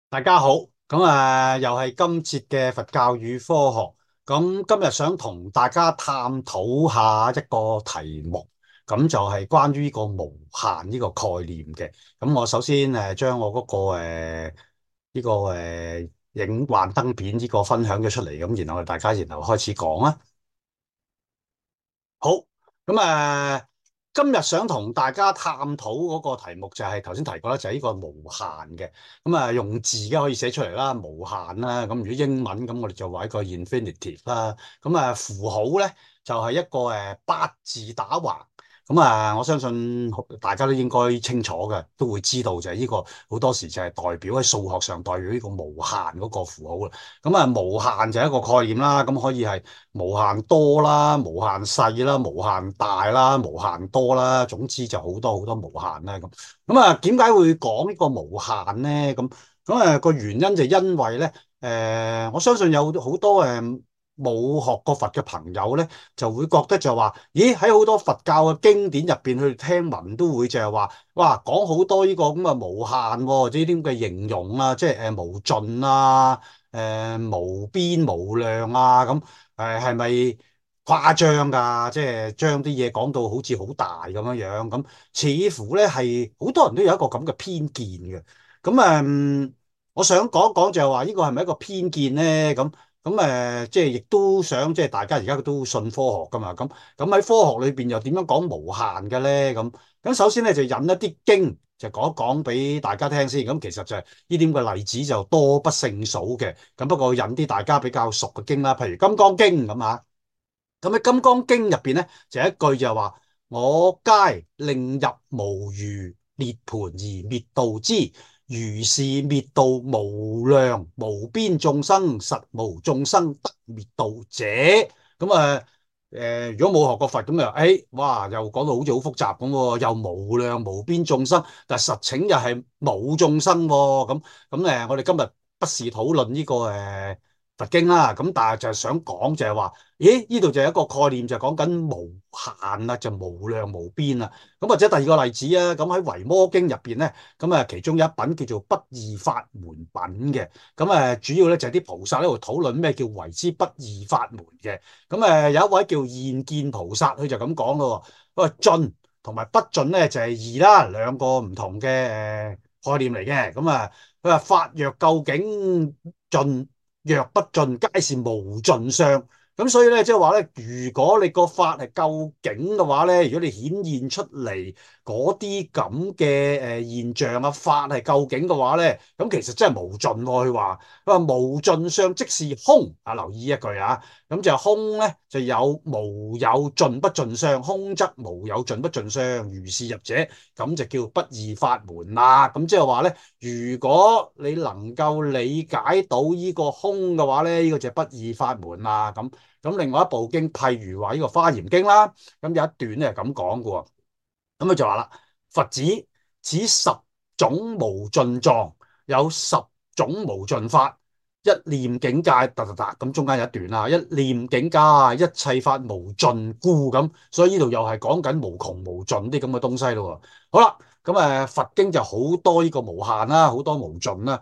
大家好，又係今節嘅佛教與科學，今日想同大家探討下一個題目，咁就係關於呢個無限呢個概念嘅。我首先將我嗰個呢個影幻燈片呢個分享咗出嚟，然後大家開始講啦。好，咁今日想同大家探討嗰個題目就係頭先提過啦，就係呢個無限嘅。用字嘅可以寫出嚟啦，無限啦。咁如果英文咁，我哋就話一個 infinitive 啦。符號咧就係一個八字打橫。我相信大家都應該清楚嘅，都會知道就係呢個好多時就係代表喺數學上代表呢個無限嗰個符號啦。無限就係一個概念啦，咁可以係無限多啦、無限細啦、無限大啦、無限多啦，總之就好多好多無限啦咁。點解會講呢個無限咧？個原因就因為咧，我相信有好多冇學過佛嘅朋友咧，就會覺得就話，咦，喺好多佛教嘅經典入邊，佢哋聽聞都會就係話，哇，講好多呢個咁嘅無限喎，或者呢啲咁嘅形容啊，即係無盡啊。無邊無量啊，係咪誇張㗎？即係將啲嘢講到好似好大咁樣樣，似乎咧係好多人都有一個咁嘅偏見嘅。咁誒、我想講一講就係話呢個係咪一個偏見咧？即係亦都想即係大家而家都信科學㗎嘛？喺科學裏邊又點樣講無限嘅咧？首先咧就引一啲經就講一講俾大家聽先。其實就係呢啲咁嘅例子就多不勝數嘅。不過引啲大家比較熟嘅經啦，譬如《金剛經》咁啊。喺《金剛經》入邊咧，就有一句就係話：我皆令入無餘涅盤而滅度之，如是滅度無量無邊眾生，實無眾生得滅度者。如果冇學過佛咁又，哇，又講到好似好複雜咁喎，又無量無邊眾生，但係實情又係冇眾生喎。我哋今日不是討論呢個佛經啦，但係就係想講就係話。咦？呢度就有一個概念，就講緊無限啦，就無量無邊啦。或者第二個例子啊，喺《維摩經》入邊咧，其中有一品叫做不二法門品嘅。主要咧就係啲菩薩喺度討論咩叫為之不二法門嘅。有一位叫現見菩薩，佢就咁講咯。佢話盡同埋不盡咧就係異啦，兩個唔同嘅概念嚟嘅。佢話法若究竟盡，若不盡，皆是無盡相。所以咧，即係話咧，如果你個法係究竟嘅話咧，如果你顯現出嚟嗰啲咁嘅現象啊，法係究竟嘅話咧，其實真係無盡喎。佢話無盡相即是空啊，留意一句啊，就空咧就有無有盡不盡相，空則無有盡不盡相，如是入者，咁就叫不二法門啦。即係話咧，如果你能夠理解到呢個空嘅話咧，呢個就係不二法門啦。另外一部經，譬如話呢個《華嚴經》啦，有一段咧係咁講嘅喎。佢就話啦，佛子此十種無盡藏，有十種無盡法，一念境界，中間有一段啦，一念境界，一切法無盡故咁，所以呢度又係講緊無窮無盡啲咁嘅東西咯。好啦，佛經就好多呢個無限啦，好多無盡啦。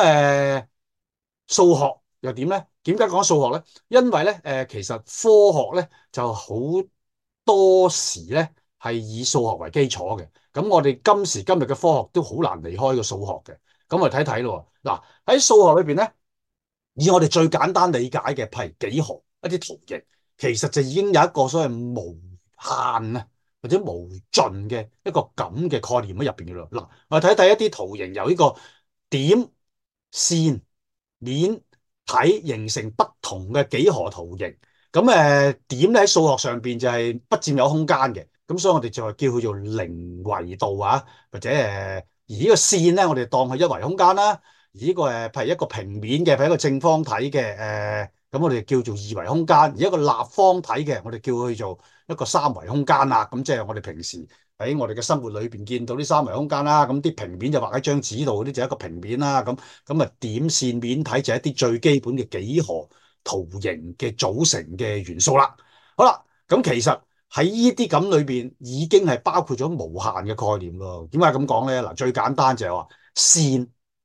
數學又點咧？點解講數學咧？因為咧，其實科學咧就好多時咧係以數學為基礎嘅。我哋今時今日嘅科學都好難離開個數學嘅。我哋睇睇咯。嗱，喺數學裏邊咧，以我哋最簡單理解嘅，譬如幾何一啲圖形，其實就已經有一個所謂無限啊或者無盡嘅一個咁嘅概念喺入邊嘅咯。嗱，我哋睇睇一啲圖形，由呢個點、線、面體形成不同嘅幾何圖形。點咧喺數學上邊就係不佔有空間嘅，所以我哋就係叫佢做零維度啊，或者而呢個線咧，我哋當係一維空間啦。而呢個譬如一個平面嘅，譬如一個正方體嘅，我哋叫做二維空間。而一個立方體嘅，我哋叫佢做一個三維空間啦。即係我哋平時喺我哋嘅生活裏邊見到啲三維空間啦。啲平面就畫喺張紙度，嗰啲就係一個平面啦。點線面體就係一啲最基本嘅幾何圖形嘅組成嘅元素啦。好啦，其實喺呢啲咁裏邊已經係包括咗無限嘅概念咯。點解咁講咧？嗱，最簡單就係話線。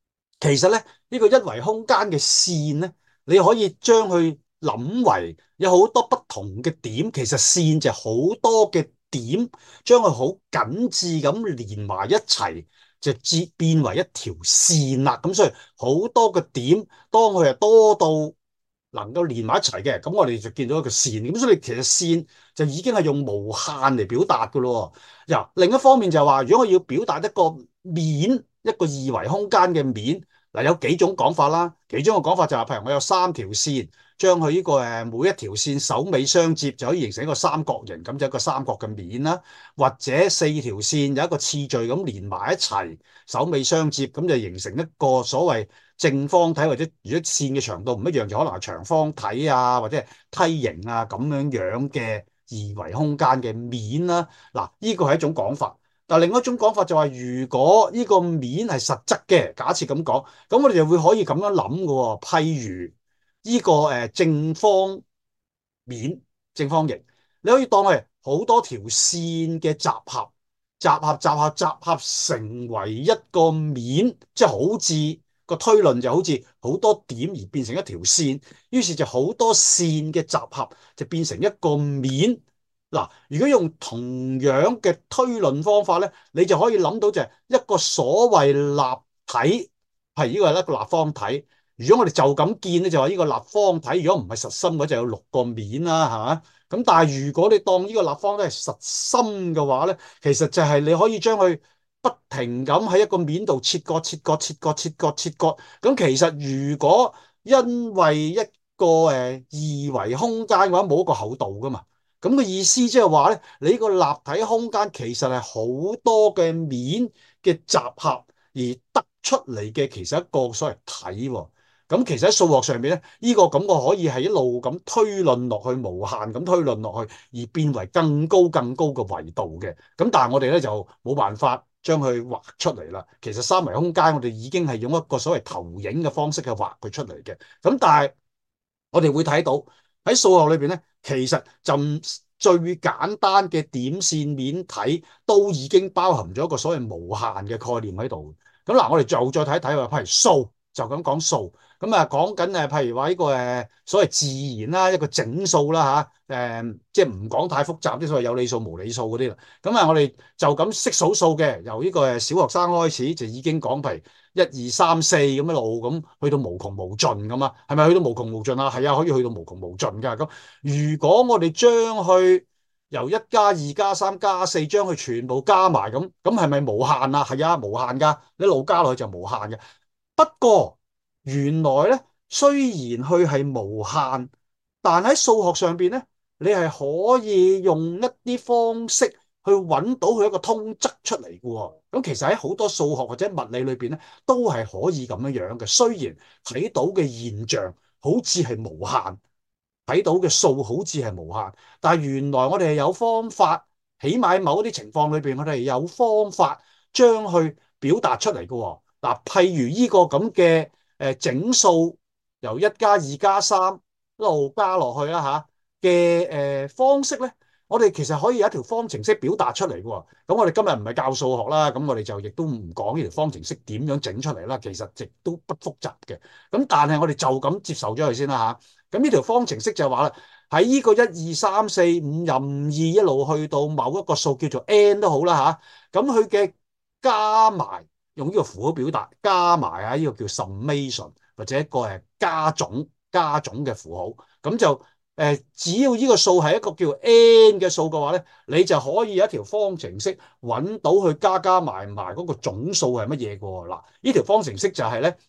其實咧，呢個一維空間嘅線咧，你可以將佢諗為有好多不同嘅點，其實線就好多嘅點，將佢好緊緻咁連埋一齊，就變為一條線啦。咁所以好多個點，當佢係多到能夠連埋一齊嘅，咁我哋就見到一個線。咁所以其實線就已經係用無限嚟表達噶咯。嗱，另一方面就係話，如果我要表達一個面，一個二維空間嘅面。嗱，有幾種講法啦，其中一個講法就係，譬如我有三條線，將佢呢個每一條線首尾相接，就可以形成一個三角形，咁就一個三角嘅面啦。或者四條線有一個次序咁連埋一齊，首尾相接，咁就形成一個所謂正方體，或者如果線嘅長度唔一樣，就可能係長方體啊，或者係梯形啊咁樣樣嘅二維空間嘅面啦。嗱，呢個係一種講法。但另一種講法就係，如果呢個面係實質嘅，假設咁講，咁我哋就會可以咁樣諗嘅喎。譬如呢個正方面、正方形，你可以當係好多條線嘅集合，集合成為一個面，即係好似個推論就好似好多點而變成一條線，於是就好多線嘅集合就變成一個面。嗱，如果用同樣嘅推論方法咧，你就可以諗到就係一個所謂立體，係呢個係一個立方體。如果我哋就咁見咧，就話呢個立方體，如果唔係實心嘅，就有六個面啦，係嘛？咁但係如果你當呢個立方體係實心嘅話咧，其實就係你可以將佢不停咁喺一個面度切割、切割、切割、切割、切割。咁其實如果因為一個二維空間嘅話，冇一個厚度噶嘛。咁嘅意思即係話咧，你呢個立體空間其實係好多嘅面嘅集合而得出嚟嘅，其實一個所謂體喎。咁其實喺數學上面咧，呢個感覺可以係一路咁推論落去，無限咁推論落去，而變為更高更高嘅維度嘅。咁但係我哋咧就冇辦法將佢畫出嚟啦。其實三維空間我哋已經係用一個所謂投影嘅方式去畫佢出嚟嘅。咁但係我哋會睇到喺數學裏邊咧，其實就最簡單嘅點線面體都已經包含咗一個所謂無限嘅概念喺度。咁嗱，我哋就再睇一睇話，譬如數就咁講數，咁啊講緊譬如話呢個所謂自然啦，一個整數啦嚇，即係唔講太複雜啲所謂有理數、無理數嗰啲啦。咁啊，我哋就咁識數數嘅，由呢個小學生開始就已經講，譬如一二三四咁一路咁去到無窮無盡咁啊，係咪去到無窮無盡啊？係啊，可以去到無窮無盡㗎。咁如果我哋將佢由一加二加三加四將佢全部加埋咁係咪無限啊？係啊，無限㗎，你一路加落去就無限嘅。不過原來咧，雖然佢係無限，但喺數學上邊咧，你係可以用一啲方式去揾到佢一個通則出嚟嘅喎。咁其實喺好多數學或者物理裏邊咧，都係可以咁樣樣嘅。雖然睇到嘅現象好似係無限，睇到嘅數好似係無限，但係原來我哋係有方法，起碼喺某一啲情況裏邊，我哋係有方法將佢表達出嚟嘅喎。嗱，譬如呢個咁嘅整數，由一加二加三一路加落去啦嚇嘅方式咧，我哋其實可以有一條方程式表達出嚟嘅喎。咁我哋今日唔係教數學啦，咁我哋就亦都唔講呢條方程式點樣整出嚟啦。其實亦都不複雜嘅。咁但係我哋就咁接受咗佢先啦嚇。咁呢條方程式就話啦，喺呢個一二三四五任意一路去到某一個數叫做 n 都好啦嚇。咁佢嘅加埋。用呢個符號表達加埋啊，呢個叫 summation 或者一個加總嘅符號，咁就只要呢個數係一個叫 n 嘅數嘅話咧，你就可以有一條方程式揾到佢加埋嗰個總數係乜嘢嘅喎。嗱，呢條方程式就係咧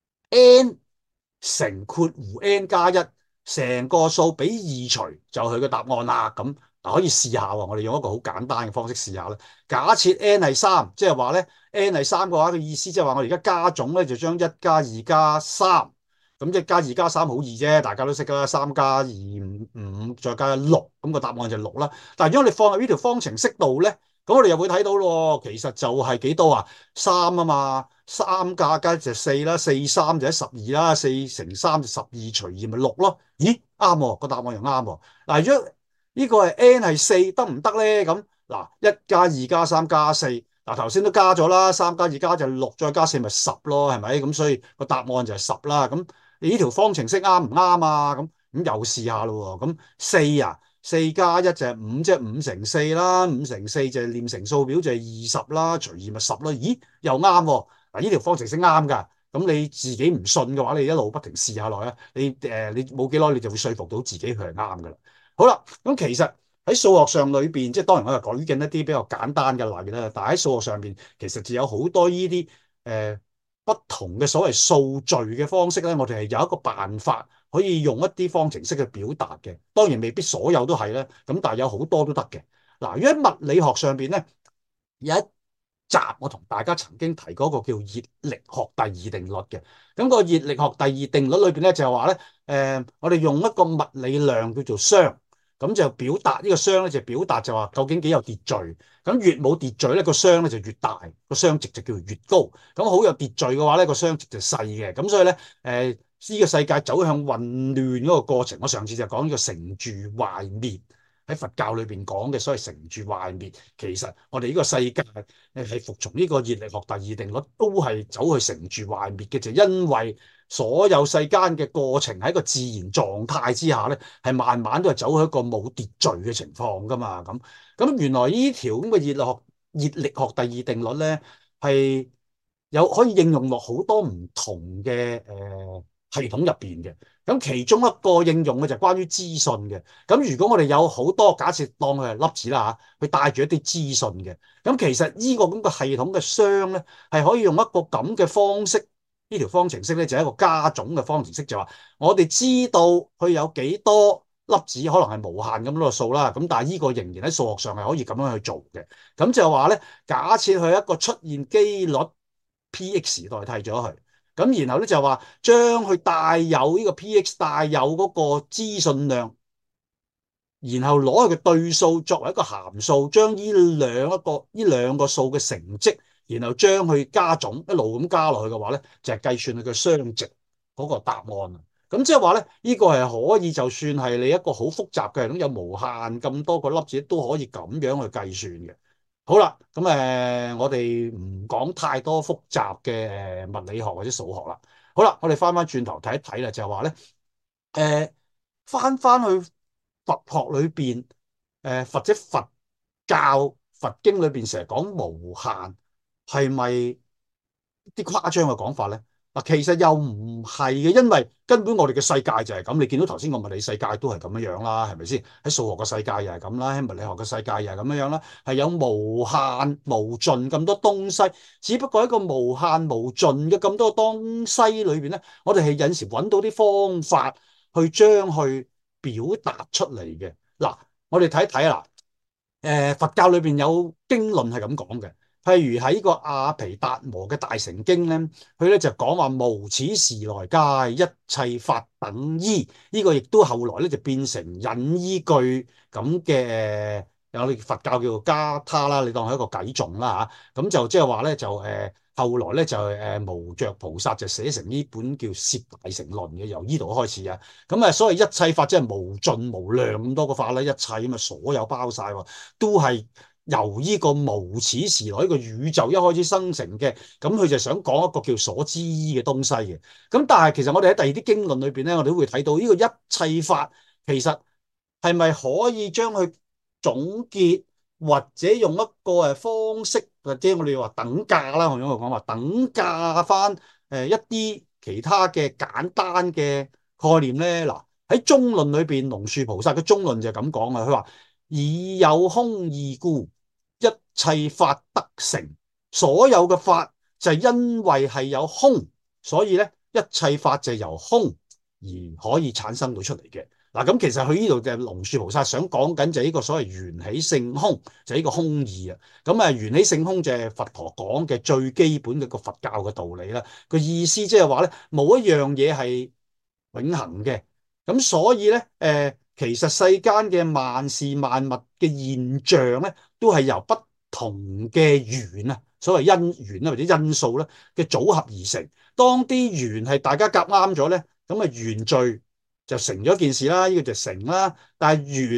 n 乘括弧 n 加一，成個數俾二除就係佢嘅答案啦。咁嗱，可以試下喎，我哋用一個好簡單嘅方式試下啦。假設 n 係三，即係話咧 n 係三嘅話嘅意思，即係話我哋而家加總咧就將一加二加三，咁一加二加三好易啫，大家都識㗎啦。三加二五再加六，咁個答案就六啦。但係如果你放喺呢條方程式度咧，咁我哋又會睇到咯，其實就係幾多啊？三啊嘛，三加加就四啦，四三就係十二啦，四乘三就十二除二咪六咯。咦，啱喎，個答案又啱喎。嗱，如果呢個係 n 係四得唔得咧？咁嗱，一加二加三加四嗱，頭先都加咗啦，3+2加就6，再加4咪10咯，係咪？咁所以個答案就係10啦。咁你呢條方程式啱唔啱啊？咁又試下咯喎。咁四啊，4+1就係5，即係5乘4啦。5乘4就係念乘數表就係20啦，除二咪10咯。咦，又啱喎。嗱，呢條方程式啱㗎。咁你自己唔信嘅話，你一路不停試下落咧，你冇幾耐你就會說服到自己佢係啱㗎啦。好啦，咁其實喺數學上裏邊，即係當然我係舉緊一啲比較簡單嘅例啦，但係喺數學上邊其實就有好多呢啲不同嘅所謂數序嘅方式咧，我哋係有一個辦法可以用一啲方程式去表達嘅。當然未必所有都係咧，咁但係有好多都得嘅。嗱，如果喺物理學上邊咧，有一集我同大家曾經提過一個叫熱力學第二定律嘅。咁個熱力學第二定律裏邊咧就係話咧，我哋用一個物理量叫做熵。咁就表達呢個熵咧，就表達就話究竟幾有秩序。咁越冇秩序咧，個熵咧就越大，個熵值就叫做越高。咁好有秩序嘅話咧，個熵值就細嘅。咁所以咧，呢個世界走向混亂嗰個過程，我上次就講呢個成住壞滅，喺佛教裏邊講嘅所謂成住壞滅，其實我哋呢個世界係服從呢個熱力學第二定律，都係走去成住壞滅嘅，就因為所有世間嘅過程喺個自然狀態之下咧，係慢慢都係走去一個冇秩序嘅情況噶嘛。咁原來呢條咁嘅熱力學第二定律咧，係有可以應用落好多唔同嘅系統入邊嘅。咁其中一個應用嘅就係關於資訊嘅。咁如果我哋有好多假設當佢係粒子啦嚇，佢帶住一啲資訊嘅，咁其實呢個咁嘅系統嘅熵咧，係可以用一個咁嘅方式，呢條方程式咧就係一個加總嘅方程式，就話我哋知道佢有幾多粒子，可能係無限咁多個數啦。咁但係呢個仍然喺數學上係可以咁樣去做嘅。咁就係話咧，假設佢一個出現機率 P(x) 代替咗佢。咁然後咧就話將佢帶有呢個 P(x) 帶有嗰個資訊量，然後攞佢嘅對數作為一個函數，將呢兩個數嘅成績，然後將佢加總，一路咁加落去嘅話咧，就係計算佢嘅熵值嗰個答案啊。咁即係話咧，呢個係可以就算係你一個好複雜嘅系統，有無限咁多個粒子都可以咁樣去計算嘅。好啦，咁我哋唔講太多複雜嘅物理學或者數學啦。好啦，我哋翻翻轉頭睇一睇啦，就係話咧，翻去佛學裏邊，或者佛教佛經裏邊成日講無限，係咪啲誇張嘅講法咧？嗱，其實又唔係嘅，因為根本我哋嘅世界就係咁。你見到頭先個物理世界都係咁樣樣啦，係咪先？喺數學嘅世界又係咁啦，喺物理學嘅世界又係咁樣樣啦，係有無限無盡咁多東西。只不過喺個無限無盡嘅咁多東西裏邊咧，我哋係有時揾到啲方法去將佢表達出嚟嘅。嗱，我哋睇一睇啦。佛教裏邊有經論係咁講嘅，譬如喺呢個阿毗達摩嘅大乘經咧，佢咧就講話無始時來皆，一切法等依。呢個亦都後來咧就變成引依據咁嘅，有啲佛教叫做加他啦，你當係一個偈頌啦嚇。咁就即係話咧就後來咧就無着菩薩就寫成呢本叫《攝大乘論》嘅，由呢度開始啊。咁所謂一切法即係無盡無量咁多個法啦，一切咁啊所有包晒喎，都係由呢個無始時來呢個宇宙一開始生成嘅。咁佢就想講一個叫所知依嘅東西嘅。咁但係其實我哋喺第二啲經論裏邊咧，我哋都會睇到呢個一切法其實係咪可以將佢總結，或者用一個方式，或者我哋話等價啦，我用個講話等價翻一啲其他嘅簡單嘅概念咧。嗱，喺中論裏邊，龍樹菩薩嘅中論就係咁講啊。佢話以有空義故，一切法得成。所有嘅法就係因為係有空，所以咧一切法就係由空而可以產生到出嚟嘅。嗱，咁其實佢呢度嘅龍樹菩薩想講緊就係呢個所謂緣起性空，就係呢個空義啊。咁緣起性空就係佛陀講嘅最基本嘅個佛教嘅道理啦。個意思即係話咧，冇一樣嘢係永恆嘅。咁所以咧，其實世間嘅萬事萬物嘅現象咧，都係由不同嘅緣啊，所謂因緣啦或者因素咧嘅組合而成。當啲緣係大家夾啱咗咧，咁緣聚就成咗件事啦，呢個就成啦。但係緣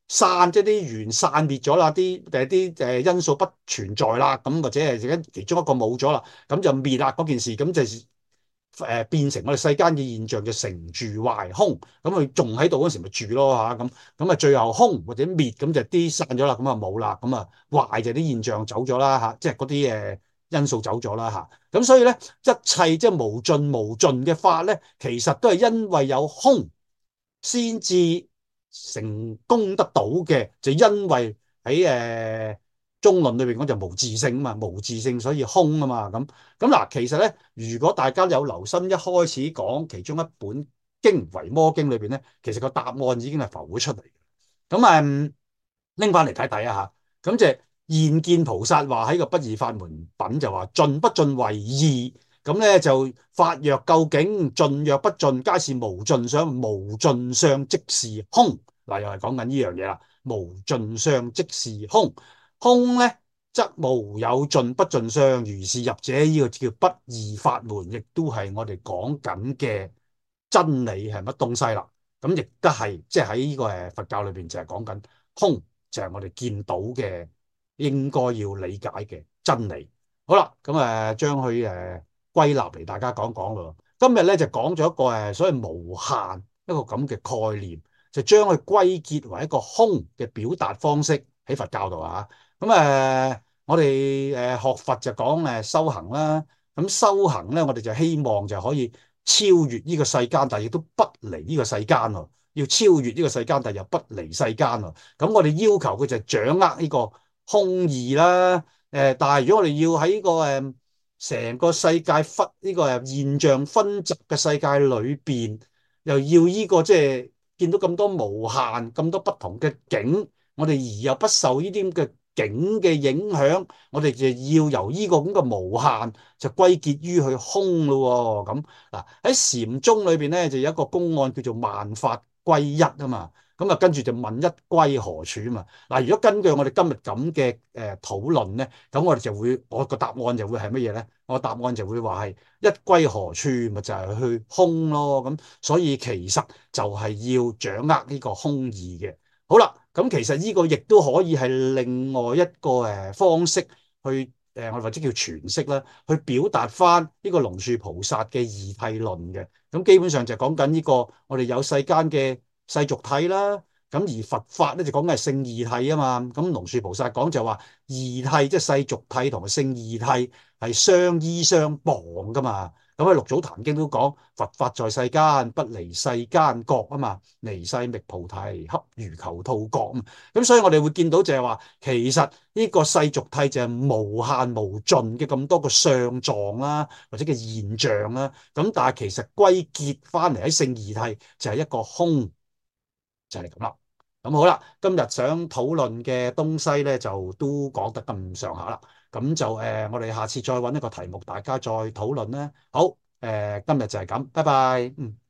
散，即係啲緣散滅咗啦，啲因素不存在啦，咁或者係其中一個冇咗啦，咁就滅啦嗰件事，咁就變成我哋世間嘅現象就成住壞空，咁佢仲喺度嗰時咪住咯嚇，咁啊最後空或者滅，咁就啲散咗啦，咁啊冇啦，咁啊壞就啲現象走咗啦嚇，即係嗰啲因素走咗啦嚇，咁所以咧一切即係無盡無盡嘅法咧，其實都係因為有空先至成功得到嘅，就因為喺中論裏邊講就無自性啊嘛，無自性所以空啊嘛，咁嗱，其實咧，如果大家有留心一開始講其中一本經《維摩經》裏邊咧，其實個答案已經係浮咗出嚟。咁拎翻嚟睇睇啊嚇，咁就現見菩薩話喺個不二法門品就話盡不盡為二，咁咧就法若究竟，盡若不盡，皆是無盡相，無盡相即是空。嗱，又係講緊呢樣嘢啦，無盡相即是空，空咧則無有盡不盡相，如是入者，呢個叫不二法門，亦都係我哋講緊嘅真理係乜東西啦。咁亦都係即係喺呢個佛教裏邊就係講緊空，就係我哋見到嘅應該要理解嘅真理。好啦，咁將佢歸納嚟大家講講咯。今日咧就講咗一個所謂無限一個咁嘅概念，就將佢歸結為一個空嘅表達方式喺佛教度啊。咁我哋學佛就講修行啦。咁修行咧，我哋就希望就可以超越呢個世間，但係亦都不離呢個世間喎。要超越呢個世間，但係又不離世間喎。咁我哋要求佢就掌握呢個空義啦。但係如果我哋要喺呢個成個世界分呢個現象分集嘅世界裏邊，又要呢個即係見到咁多無限咁多不同嘅境，我哋而又不受呢啲咁嘅境嘅影響，我哋就要由呢個咁嘅無限就歸結於去空咯喎。咁嗱喺禪宗裏邊咧，就有一個公案叫做萬法歸一啊嘛。咁啊，跟住就問一歸何處啊嘛。嗱，如果根據我哋今日咁嘅討論咧，咁我哋就會，我個答案就會係乜嘢咧？我答案就會話係一歸何處，咪就係去空咯。咁所以其實就係要掌握呢個空義嘅。好啦，咁其實呢個亦都可以係另外一個方式去我或者叫詮釋啦，去表達翻呢個龍樹菩薩嘅二諦論嘅。咁基本上就講緊呢個我哋有世間嘅世俗諦啦，咁而佛法咧就講緊係聖義諦啊嘛。咁龍樹菩薩講就話義諦即係世俗諦同埋聖義諦係相依相傍噶嘛。咁喺六祖壇經都講佛法在世間，不離世間覺啊嘛，離世覓菩提，恰如求兔角啊。咁所以我哋會見到就係話，其實呢個世俗諦就係無限無盡嘅咁多個相狀啦，或者嘅現象啦。咁但係其實歸結翻嚟喺聖義諦就係一個空，就係咁啦。咁好啦，今日想討論嘅東西咧就都講得咁上下啦。咁就我哋下次再揾一個題目，大家再討論啦。好，今日就係咁，拜拜。嗯。